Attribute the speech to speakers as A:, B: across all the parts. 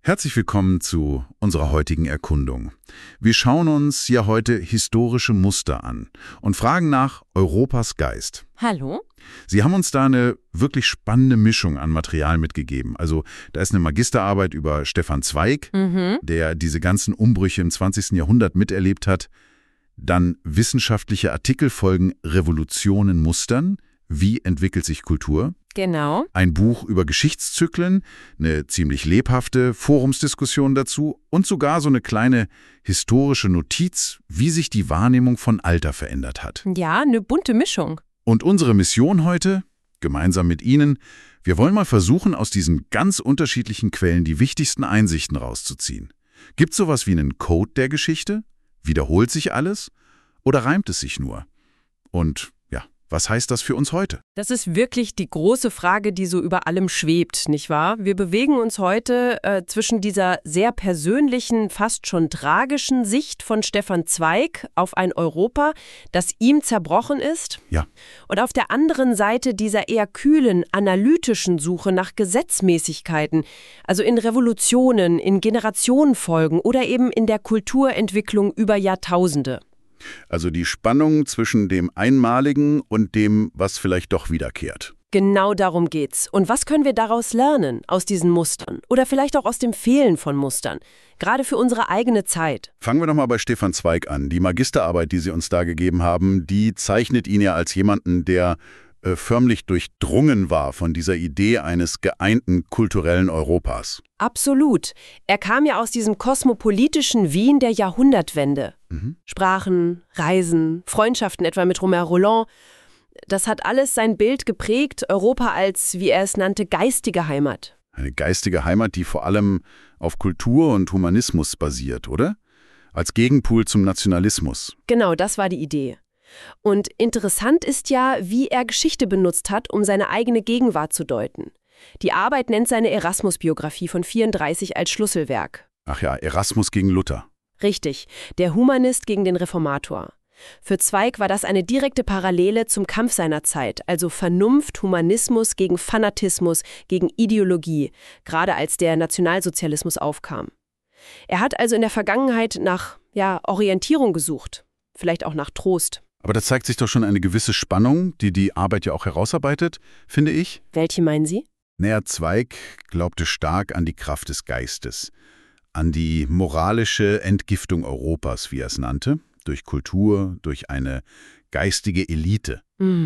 A: Herzlich willkommen zu unserer heutigen Erkundung. Wir schauen uns ja heute historische Muster an und fragen nach Europas Geist.
B: Hallo?
A: Sie haben uns da eine wirklich spannende Mischung an Material mitgegeben. Also da ist eine Magisterarbeit über Stefan Zweig, der diese ganzen Umbrüche im 20. Jahrhundert miterlebt hat. Dann wissenschaftliche Artikel folgen Revolutionen, Mustern. Wie entwickelt sich Kultur?
B: Genau.
A: Ein Buch über Geschichtszyklen, eine ziemlich lebhafte Forumsdiskussion dazu und sogar so eine kleine historische Notiz, wie sich die Wahrnehmung von Alter verändert hat.
B: Ja, eine bunte Mischung.
A: Und unsere Mission heute, gemeinsam mit Ihnen, wir wollen mal versuchen, aus diesen ganz unterschiedlichen Quellen die wichtigsten Einsichten rauszuziehen. Gibt's sowas wie einen Code der Geschichte? Wiederholt sich alles? Oder reimt es sich nur? Und was heißt das für uns heute?
B: Das ist wirklich die große Frage, die so über allem schwebt, nicht wahr? Wir bewegen uns heute zwischen dieser sehr persönlichen, fast schon tragischen Sicht von Stefan Zweig auf ein Europa, das ihm zerbrochen ist.
A: Ja.
B: Und auf der anderen Seite dieser eher kühlen, analytischen Suche nach Gesetzmäßigkeiten, also in Revolutionen, in Generationenfolgen oder eben in der Kulturentwicklung über Jahrtausende.
A: Also die Spannung zwischen dem Einmaligen und dem, was vielleicht doch wiederkehrt.
B: Genau darum geht's. Und was können wir daraus lernen, aus diesen Mustern? Oder vielleicht auch aus dem Fehlen von Mustern? Gerade für unsere eigene Zeit.
A: Fangen wir doch mal bei Stefan Zweig an. Die Magisterarbeit, die Sie uns da gegeben haben, die zeichnet ihn ja als jemanden, der förmlich durchdrungen war von dieser Idee eines geeinten kulturellen Europas.
B: Absolut. Er kam ja aus diesem kosmopolitischen Wien der Jahrhundertwende. Sprachen, Reisen, Freundschaften etwa mit Romain Rolland. Das hat alles sein Bild geprägt, Europa als, wie er es nannte, geistige Heimat.
A: Eine geistige Heimat, die vor allem auf Kultur und Humanismus basiert, oder? Als Gegenpol zum Nationalismus.
B: Genau, das war die Idee. Und interessant ist ja, wie er Geschichte benutzt hat, um seine eigene Gegenwart zu deuten. Die Arbeit nennt seine Erasmus-Biografie von 34 als Schlüsselwerk.
A: Ach ja, Erasmus gegen Luther.
B: Richtig, der Humanist gegen den Reformator. Für Zweig war das eine direkte Parallele zum Kampf seiner Zeit, also Vernunft, Humanismus gegen Fanatismus, gegen Ideologie, gerade als der Nationalsozialismus aufkam. Er hat also in der Vergangenheit nach Orientierung gesucht, vielleicht auch nach Trost.
A: Aber da zeigt sich doch schon eine gewisse Spannung, die die Arbeit ja auch herausarbeitet, finde ich.
B: Welche meinen Sie?
A: Zweig glaubte stark an die Kraft des Geistes, an die moralische Entgiftung Europas, wie er es nannte, durch Kultur, durch eine geistige Elite.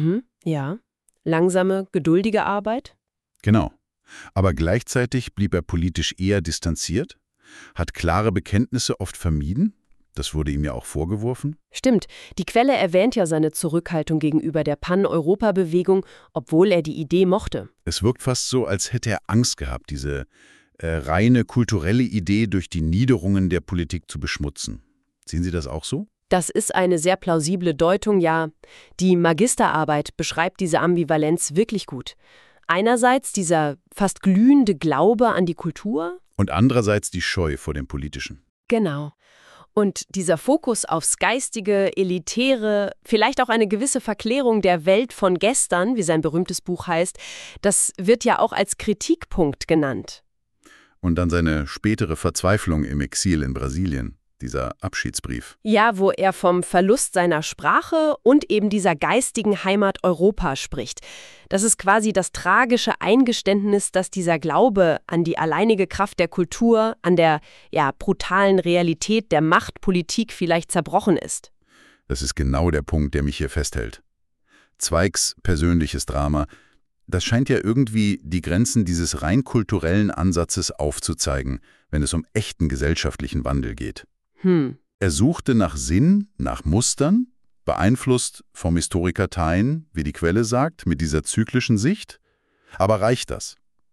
B: Ja. Langsame, geduldige Arbeit?
A: Genau. Aber gleichzeitig blieb er politisch eher distanziert, hat klare Bekenntnisse oft vermieden. Das wurde ihm ja auch vorgeworfen.
B: Stimmt. Die Quelle erwähnt ja seine Zurückhaltung gegenüber der Pan-Europa-Bewegung, obwohl er die Idee mochte.
A: Es wirkt fast so, als hätte er Angst gehabt, diese reine kulturelle Idee durch die Niederungen der Politik zu beschmutzen. Sehen Sie das auch so?
B: Das ist eine sehr plausible Deutung, ja. Die Magisterarbeit beschreibt diese Ambivalenz wirklich gut. Einerseits dieser fast glühende Glaube an die Kultur.
A: Und andererseits die Scheu vor dem Politischen.
B: Genau. Und dieser Fokus aufs Geistige, Elitäre, vielleicht auch eine gewisse Verklärung der Welt von gestern, wie sein berühmtes Buch heißt, das wird ja auch als Kritikpunkt genannt.
A: Und dann seine spätere Verzweiflung im Exil in Brasilien, dieser Abschiedsbrief.
B: Ja, wo er vom Verlust seiner Sprache und eben dieser geistigen Heimat Europa spricht. Das ist quasi das tragische Eingeständnis, dass dieser Glaube an die alleinige Kraft der Kultur, an der brutalen Realität der Machtpolitik vielleicht zerbrochen ist.
A: Das ist genau der Punkt, der mich hier festhält. Zweigs persönliches Drama, das scheint ja irgendwie die Grenzen dieses rein kulturellen Ansatzes aufzuzeigen, wenn es um echten gesellschaftlichen Wandel geht. Er suchte nach Sinn, nach Mustern, beeinflusst vom Historiker Thein, wie die Quelle sagt, mit dieser zyklischen Sicht. Aber reicht das?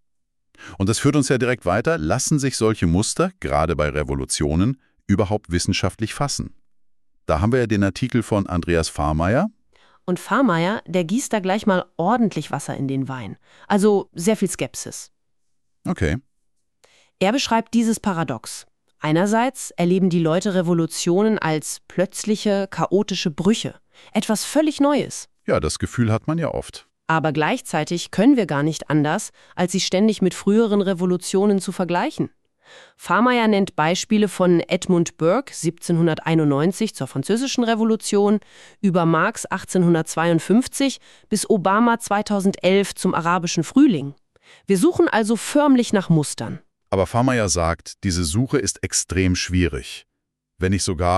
A: Und das führt uns ja direkt weiter. Lassen sich solche Muster, gerade bei Revolutionen, überhaupt wissenschaftlich fassen? Da haben wir ja den Artikel von Andreas Fahrmeier.
B: Und Fahrmeier, der gießt da gleich mal ordentlich Wasser in den Wein. Also sehr viel Skepsis.
A: Okay.
B: Er beschreibt dieses Paradox. Einerseits erleben die Leute Revolutionen als plötzliche, chaotische Brüche. Etwas völlig Neues.
A: Ja, das Gefühl hat man ja oft.
B: Aber gleichzeitig können wir gar nicht anders, als sie ständig mit früheren Revolutionen zu vergleichen. Fahrmeier nennt Beispiele von Edmund Burke 1791 zur Französischen Revolution, über Marx 1852 bis Obama 2011 zum arabischen Frühling. Wir suchen also förmlich nach Mustern.
A: Aber Fahrmeier sagt, diese Suche ist extrem schwierig, wenn nicht sogar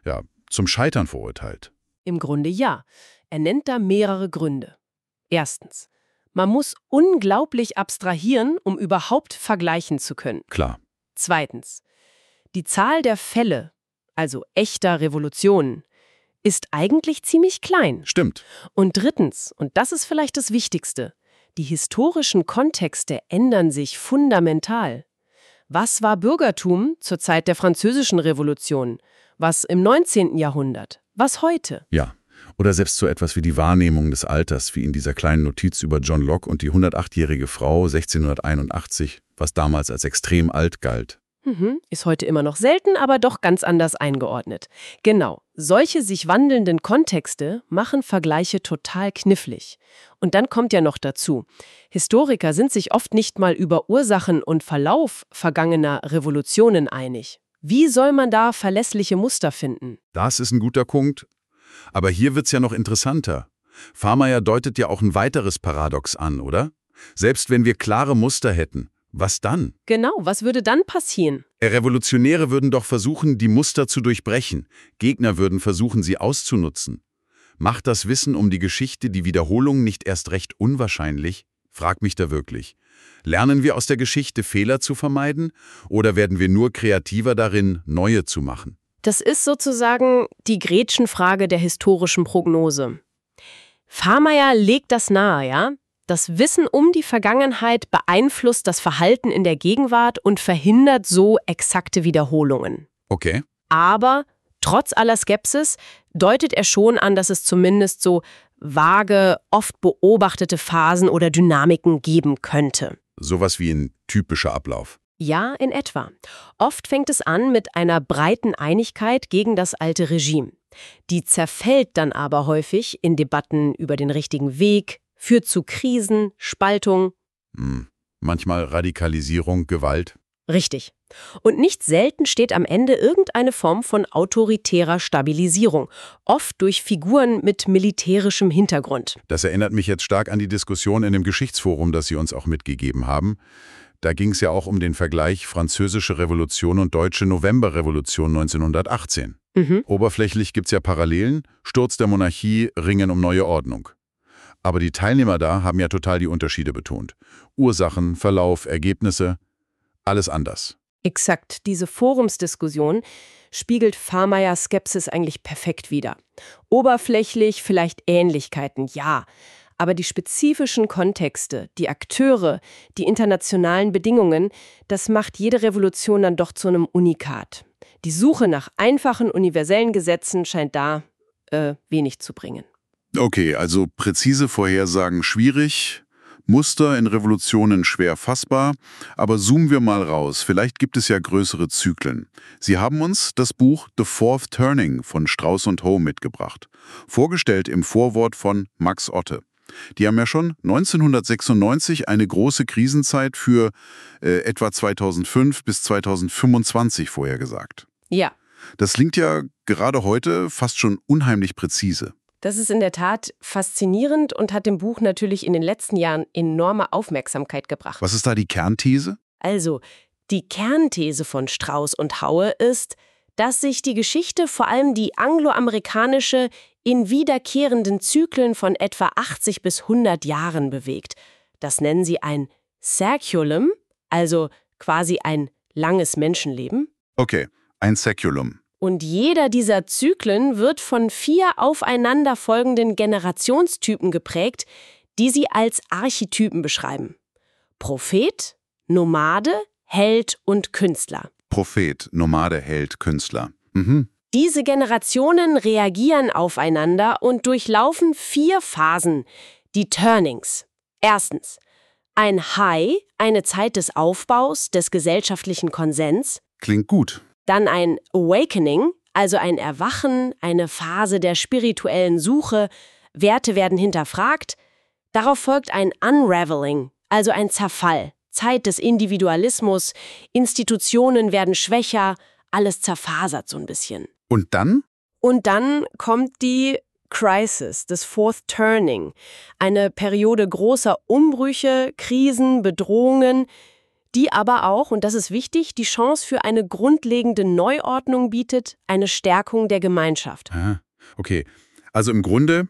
A: zum Scheitern verurteilt.
B: Im Grunde ja. Er nennt da mehrere Gründe. Erstens, man muss unglaublich abstrahieren, um überhaupt vergleichen zu können.
A: Klar.
B: Zweitens, die Zahl der Fälle, also echter Revolutionen, ist eigentlich ziemlich klein.
A: Stimmt.
B: Und drittens, und das ist vielleicht das Wichtigste, die historischen Kontexte ändern sich fundamental. Was war Bürgertum zur Zeit der Französischen Revolution? Was im 19. Jahrhundert? Was heute?
A: Ja. Oder selbst so etwas wie die Wahrnehmung des Alters, wie in dieser kleinen Notiz über John Locke und die 108-jährige Frau 1681, was damals als extrem alt galt.
B: Ist heute immer noch selten, aber doch ganz anders eingeordnet. Genau, solche sich wandelnden Kontexte machen Vergleiche total knifflig. Und dann kommt ja noch dazu, Historiker sind sich oft nicht mal über Ursachen und Verlauf vergangener Revolutionen einig. Wie soll man da verlässliche Muster finden?
A: Das ist ein guter Punkt. Aber hier wird's ja noch interessanter. Fahrmeier deutet ja auch ein weiteres Paradox an, oder? Selbst wenn wir klare Muster hätten, was dann?
B: Genau, was würde dann passieren?
A: Revolutionäre würden doch versuchen, die Muster zu durchbrechen. Gegner würden versuchen, sie auszunutzen. Macht das Wissen um die Geschichte die Wiederholung nicht erst recht unwahrscheinlich? Frag mich da wirklich. Lernen wir aus der Geschichte, Fehler zu vermeiden? Oder werden wir nur kreativer darin, neue zu machen?
B: Das ist sozusagen die Gretchenfrage der historischen Prognose. Fahrmeier legt das nahe, ja? Das Wissen um die Vergangenheit beeinflusst das Verhalten in der Gegenwart und verhindert so exakte Wiederholungen.
A: Okay.
B: Aber trotz aller Skepsis deutet er schon an, dass es zumindest so vage, oft beobachtete Phasen oder Dynamiken geben könnte.
A: Sowas wie ein typischer Ablauf.
B: Ja, in etwa. Oft fängt es an mit einer breiten Einigkeit gegen das alte Regime. Die zerfällt dann aber häufig in Debatten über den richtigen Weg, führt zu Krisen, Spaltung.
A: Manchmal Radikalisierung, Gewalt.
B: Richtig. Und nicht selten steht am Ende irgendeine Form von autoritärer Stabilisierung, oft durch Figuren mit militärischem Hintergrund.
A: Das erinnert mich jetzt stark an die Diskussion in dem Geschichtsforum, das Sie uns auch mitgegeben haben. Da ging es ja auch um den Vergleich Französische Revolution und Deutsche Novemberrevolution 1918. Oberflächlich gibt es ja Parallelen, Sturz der Monarchie, Ringen um neue Ordnung. Aber die Teilnehmer da haben ja total die Unterschiede betont. Ursachen, Verlauf, Ergebnisse, alles anders.
B: Exakt, diese Forumsdiskussion spiegelt Fahrmeiers Skepsis eigentlich perfekt wider. Oberflächlich vielleicht Ähnlichkeiten, ja. Aber die spezifischen Kontexte, die Akteure, die internationalen Bedingungen, das macht jede Revolution dann doch zu einem Unikat. Die Suche nach einfachen, universellen Gesetzen scheint da wenig zu bringen.
A: Okay, also präzise Vorhersagen schwierig, Muster in Revolutionen schwer fassbar, aber zoomen wir mal raus, vielleicht gibt es ja größere Zyklen. Sie haben uns das Buch The Fourth Turning von Strauss und Hoe mitgebracht, vorgestellt im Vorwort von Max Otte. Die haben ja schon 1996 eine große Krisenzeit für etwa 2005 bis 2025 vorhergesagt.
B: Ja.
A: Das klingt ja gerade heute fast schon unheimlich präzise.
B: Das ist in der Tat faszinierend und hat dem Buch natürlich in den letzten Jahren enorme Aufmerksamkeit gebracht.
A: Was ist da die Kernthese?
B: Also, die Kernthese von Strauss und Hoe ist, dass sich die Geschichte, vor allem die angloamerikanische, in wiederkehrenden Zyklen von etwa 80 bis 100 Jahren bewegt. Das nennen sie ein Saeculum, also quasi ein langes Menschenleben.
A: Okay, ein Saeculum.
B: Und jeder dieser Zyklen wird von 4 aufeinanderfolgenden Generationstypen geprägt, die sie als Archetypen beschreiben. Prophet, Nomade, Held und Künstler.
A: Prophet, Nomade, Held, Künstler.
B: Diese Generationen reagieren aufeinander und durchlaufen 4 Phasen, die Turnings. Erstens, ein High, eine Zeit des Aufbaus, des gesellschaftlichen Konsens.
A: Klingt gut.
B: Dann ein Awakening, also ein Erwachen, eine Phase der spirituellen Suche, Werte werden hinterfragt. Darauf folgt ein Unraveling, also ein Zerfall, Zeit des Individualismus, Institutionen werden schwächer, alles zerfasert so ein bisschen.
A: Und dann?
B: Und dann kommt die Crisis, das Fourth Turning, eine Periode großer Umbrüche, Krisen, Bedrohungen, die aber auch, und das ist wichtig, die Chance für eine grundlegende Neuordnung bietet, eine Stärkung der Gemeinschaft.
A: Okay, also im Grunde,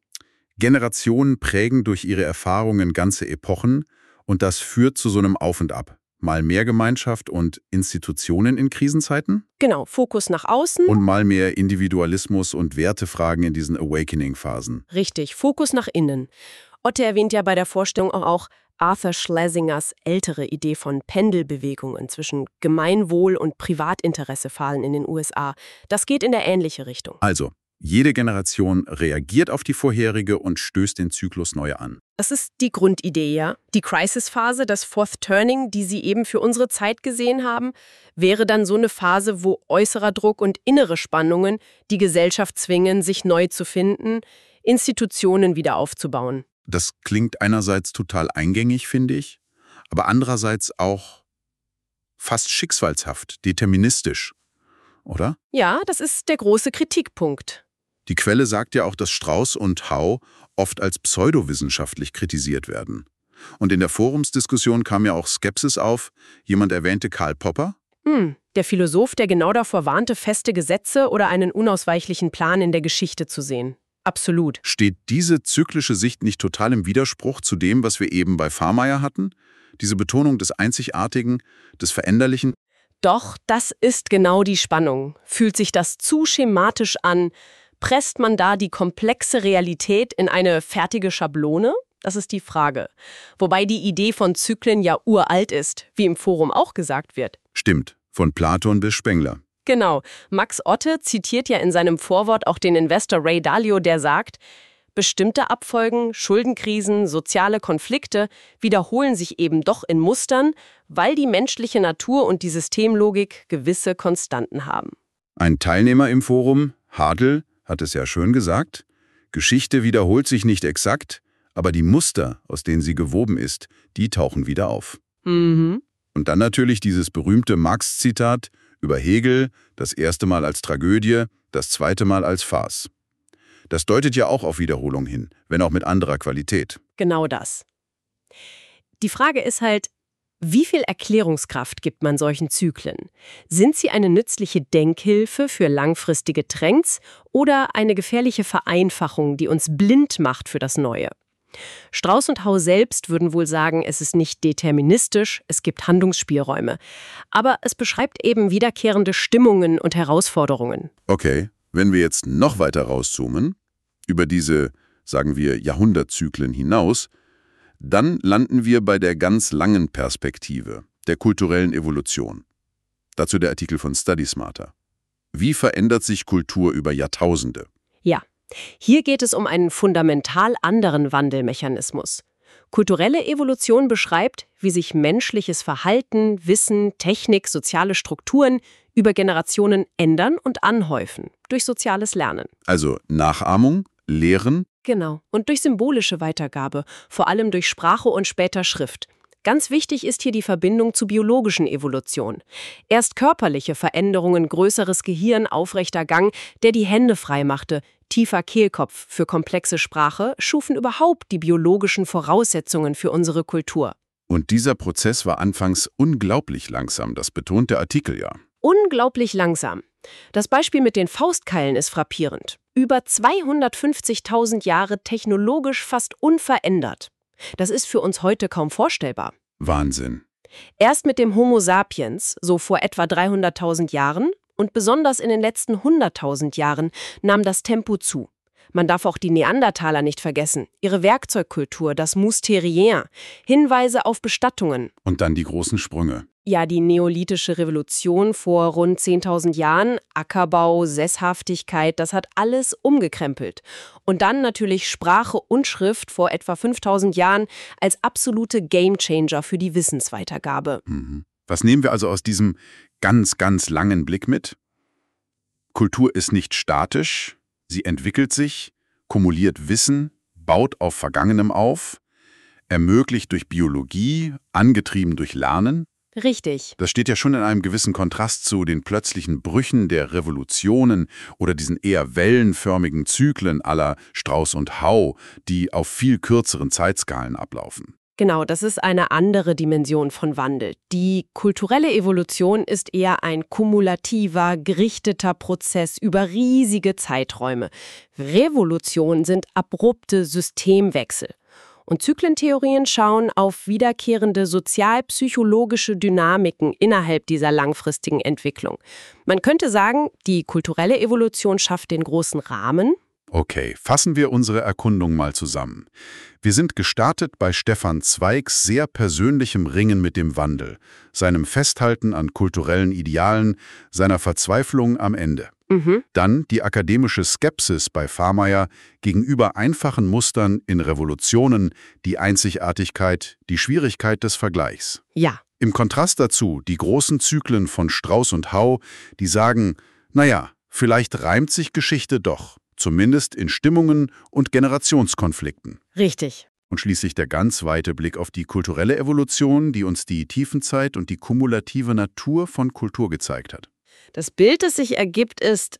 A: Generationen prägen durch ihre Erfahrungen ganze Epochen und das führt zu so einem Auf und Ab. Mal mehr Gemeinschaft und Institutionen in Krisenzeiten?
B: Genau, Fokus nach außen.
A: Und mal mehr Individualismus und Wertefragen in diesen Awakening-Phasen.
B: Richtig, Fokus nach innen. Otte erwähnt ja bei der Vorstellung auch Arthur Schlesingers ältere Idee von Pendelbewegungen zwischen Gemeinwohl und Privatinteresse fallen in den USA. Das geht in der ähnliche Richtung.
A: Also, jede Generation reagiert auf die vorherige und stößt den Zyklus neu an.
B: Das ist die Grundidee, ja. Die Crisis-Phase, das Fourth Turning, die Sie eben für unsere Zeit gesehen haben, wäre dann so eine Phase, wo äußerer Druck und innere Spannungen die Gesellschaft zwingen, sich neu zu finden, Institutionen wieder aufzubauen.
A: Das klingt einerseits total eingängig, finde ich, aber andererseits auch fast schicksalshaft, deterministisch, oder?
B: Ja, das ist der große Kritikpunkt.
A: Die Quelle sagt ja auch, dass Strauss und Howe oft als pseudowissenschaftlich kritisiert werden. Und in der Forumsdiskussion kam ja auch Skepsis auf. Jemand erwähnte Karl Popper.
B: Der Philosoph, der genau davor warnte, feste Gesetze oder einen unausweichlichen Plan in der Geschichte zu sehen. Absolut.
A: Steht diese zyklische Sicht nicht total im Widerspruch zu dem, was wir eben bei Fahrmeier hatten? Diese Betonung des Einzigartigen, des Veränderlichen?
B: Doch, das ist genau die Spannung. Fühlt sich das zu schematisch an? Presst man da die komplexe Realität in eine fertige Schablone? Das ist die Frage. Wobei die Idee von Zyklen ja uralt ist, wie im Forum auch gesagt wird.
A: Stimmt, von Platon bis Spengler.
B: Genau. Max Otte zitiert ja in seinem Vorwort auch den Investor Ray Dalio, der sagt, bestimmte Abfolgen, Schuldenkrisen, soziale Konflikte wiederholen sich eben doch in Mustern, weil die menschliche Natur und die Systemlogik gewisse Konstanten haben.
A: Ein Teilnehmer im Forum, Hadl, hat es ja schön gesagt, Geschichte wiederholt sich nicht exakt, aber die Muster, aus denen sie gewoben ist, die tauchen wieder auf. Und dann natürlich dieses berühmte Marx-Zitat über Hegel, das erste Mal als Tragödie, das zweite Mal als Farce. Das deutet ja auch auf Wiederholung hin, wenn auch mit anderer Qualität.
B: Genau das. Die Frage ist halt, wie viel Erklärungskraft gibt man solchen Zyklen? Sind sie eine nützliche Denkhilfe für langfristige Trends oder eine gefährliche Vereinfachung, die uns blind macht für das Neue? Strauss und Howe selbst würden wohl sagen, es ist nicht deterministisch, es gibt Handlungsspielräume. Aber es beschreibt eben wiederkehrende Stimmungen und Herausforderungen.
A: Okay, wenn wir jetzt noch weiter rauszoomen, über diese, sagen wir, Jahrhundertzyklen hinaus, dann landen wir bei der ganz langen Perspektive, der kulturellen Evolution. Dazu der Artikel von Study Smarter. Wie verändert sich Kultur über Jahrtausende?
B: Ja, hier geht es um einen fundamental anderen Wandelmechanismus. Kulturelle Evolution beschreibt, wie sich menschliches Verhalten, Wissen, Technik, soziale Strukturen über Generationen ändern und anhäufen, durch soziales Lernen.
A: Also Nachahmung, Lehren?
B: Genau, und durch symbolische Weitergabe, vor allem durch Sprache und später Schrift. Ganz wichtig ist hier die Verbindung zur biologischen Evolution. Erst körperliche Veränderungen, größeres Gehirn, aufrechter Gang, der die Hände frei machte, tiefer Kehlkopf für komplexe Sprache, schufen überhaupt die biologischen Voraussetzungen für unsere Kultur.
A: Und dieser Prozess war anfangs unglaublich langsam, das betont der Artikel ja.
B: Unglaublich langsam. Das Beispiel mit den Faustkeilen ist frappierend. Über 250.000 Jahre technologisch fast unverändert. Das ist für uns heute kaum vorstellbar.
A: Wahnsinn.
B: Erst mit dem Homo sapiens, so vor etwa 300.000 Jahren, und besonders in den letzten 100.000 Jahren nahm das Tempo zu. Man darf auch die Neandertaler nicht vergessen, ihre Werkzeugkultur, das Mousse terrien, Hinweise auf Bestattungen.
A: Und dann die großen Sprünge.
B: Ja, die neolithische Revolution vor rund 10.000 Jahren, Ackerbau, Sesshaftigkeit, das hat alles umgekrempelt. Und dann natürlich Sprache und Schrift vor etwa 5.000 Jahren als absolute Gamechanger für die Wissensweitergabe.
A: Was nehmen wir also aus diesem ganz, ganz langen Blick mit? Kultur ist nicht statisch, sie entwickelt sich, kumuliert Wissen, baut auf Vergangenem auf. ermöglicht durch Biologie, angetrieben durch Lernen.
B: Richtig.
A: Das steht ja schon in einem gewissen Kontrast zu den plötzlichen Brüchen der Revolutionen oder diesen eher wellenförmigen Zyklen à la Strauß und Hau, die auf viel kürzeren Zeitskalen ablaufen.
B: Genau, das ist eine andere Dimension von Wandel. Die kulturelle Evolution ist eher ein kumulativer, gerichteter Prozess über riesige Zeiträume. Revolutionen sind abrupte Systemwechsel. Und Zyklentheorien schauen auf wiederkehrende sozialpsychologische Dynamiken innerhalb dieser langfristigen Entwicklung. Man könnte sagen, die kulturelle Evolution schafft den großen Rahmen.
A: Okay, fassen wir unsere Erkundung mal zusammen. Wir sind gestartet bei Stefan Zweigs sehr persönlichem Ringen mit dem Wandel, seinem Festhalten an kulturellen Idealen, seiner Verzweiflung am Ende. Dann die akademische Skepsis bei Fahrmeier gegenüber einfachen Mustern in Revolutionen, die Einzigartigkeit, die Schwierigkeit des Vergleichs.
B: Ja.
A: Im Kontrast dazu die großen Zyklen von Strauß und Hau, die sagen, naja, vielleicht reimt sich Geschichte doch, zumindest in Stimmungen und Generationskonflikten.
B: Richtig.
A: Und schließlich der ganz weite Blick auf die kulturelle Evolution, die uns die Tiefenzeit und die kumulative Natur von Kultur gezeigt hat.
B: Das Bild, das sich ergibt, ist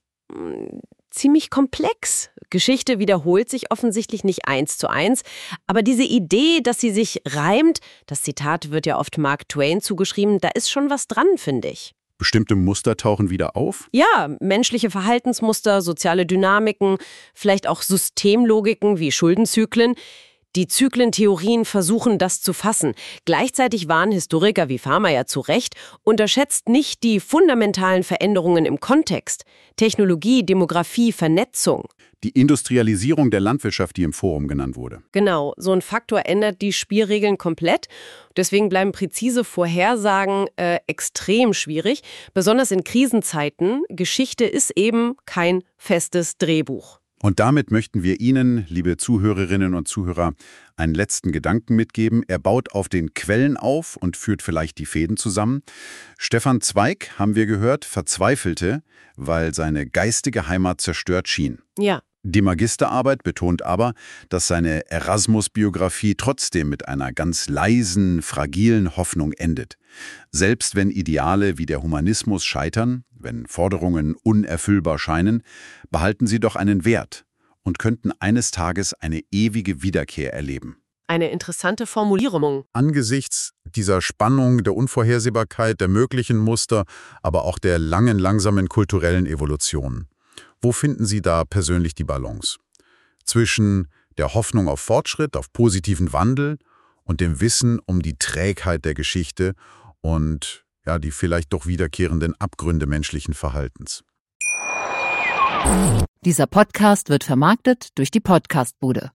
B: ziemlich komplex. Geschichte wiederholt sich offensichtlich nicht 1:1, aber diese Idee, dass sie sich reimt, das Zitat wird ja oft Mark Twain zugeschrieben, da ist schon was dran, finde ich.
A: Bestimmte Muster tauchen wieder auf?
B: Ja, menschliche Verhaltensmuster, soziale Dynamiken, vielleicht auch Systemlogiken wie Schuldenzyklen. Die Zyklentheorien versuchen, das zu fassen. Gleichzeitig warnen Historiker wie Fahrmeier zu Recht, unterschätzt nicht die fundamentalen Veränderungen im Kontext. Technologie, Demografie, Vernetzung.
A: Die Industrialisierung der Landwirtschaft, die im Forum genannt wurde.
B: Genau, so ein Faktor ändert die Spielregeln komplett. Deswegen bleiben präzise Vorhersagen extrem schwierig. Besonders in Krisenzeiten. Geschichte ist eben kein festes Drehbuch.
A: Und damit möchten wir Ihnen, liebe Zuhörerinnen und Zuhörer, einen letzten Gedanken mitgeben. Er baut auf den Quellen auf und führt vielleicht die Fäden zusammen. Stefan Zweig, haben wir gehört, verzweifelte, weil seine geistige Heimat zerstört schien.
B: Ja.
A: Die Magisterarbeit betont aber, dass seine Erasmus-Biografie trotzdem mit einer ganz leisen, fragilen Hoffnung endet. Selbst wenn Ideale wie der Humanismus scheitern, wenn Forderungen unerfüllbar scheinen, behalten sie doch einen Wert und könnten eines Tages eine ewige Wiederkehr erleben.
B: Eine interessante Formulierung.
A: Angesichts dieser Spannung, der Unvorhersehbarkeit, der möglichen Muster, aber auch der langen, langsamen kulturellen Evolution. Wo finden Sie da persönlich die Balance? Zwischen der Hoffnung auf Fortschritt, auf positiven Wandel und dem Wissen um die Trägheit der Geschichte und die vielleicht doch wiederkehrenden Abgründe menschlichen Verhaltens.
C: Dieser Podcast wird vermarktet durch die Podcast-Bude.